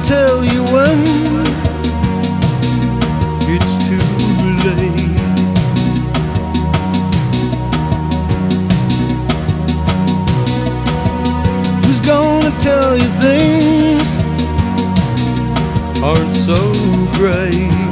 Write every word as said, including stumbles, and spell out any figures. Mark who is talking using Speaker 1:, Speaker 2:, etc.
Speaker 1: tell you when it's too late? Who's gonna tell you things aren't so great?